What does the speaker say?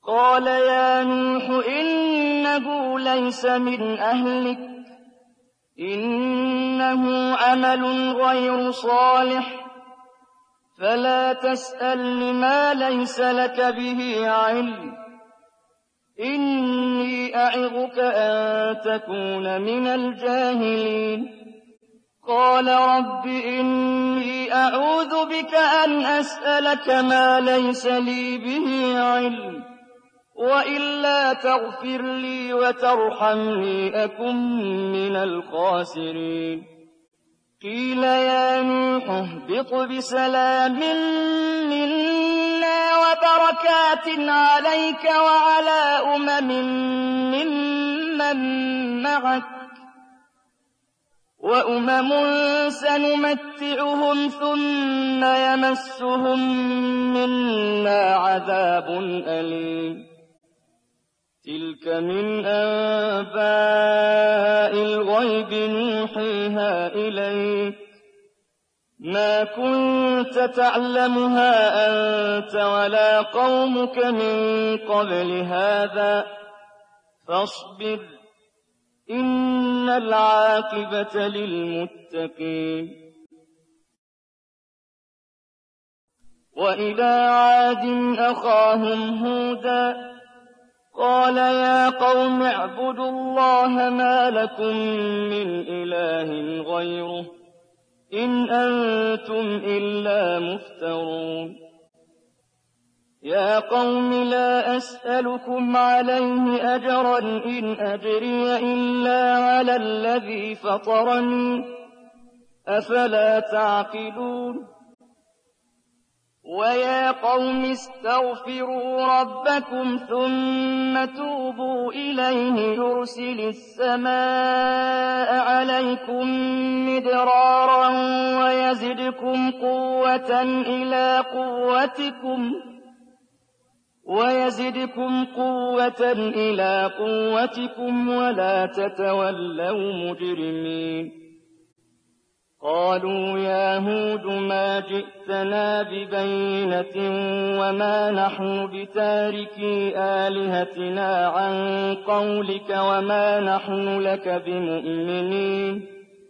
قال يا نوح إنه ليس من أهلك إنه عمل غير صالح فلا تسألني ما ليس لك به علم إني أعظك أن تكون من الجاهلين قال رب إني أعوذ بك أن أسألك ما ليس لي به علم وإلا تغفر لي وترحمني أكن من الخاسرين قيل يا نوح اهبط بسلام منا وبركات عليك وعلى ممن معك وأمم سنمتعهم ثم يمسهم منا عذاب أليم تلك من أنباء الغيب نوحيها إليك ما كنت تعلمها أنت ولا قومك من قبل هذا فاصبر إن العاقبة للمتقين وإلى عاد أخاهم هودا قال يا قوم اعبدوا الله ما لكم من إله غيره إن أنتم إلا مفترون يا قوم لا أسألكم عليه أجرا إن أجري إلا على الذي فطرني أفلا تعقلون ويا قوم استغفروا ربكم ثم توبوا إليه يرسل السماء عليكم مدرارا ويزدكم قوة إلى قوتكم ولا تتولوا مجرمين قالوا يا هود ما جئتنا ببينة وما نحن بتاركي آلهتنا عن قولك وما نحن لك بمؤمنين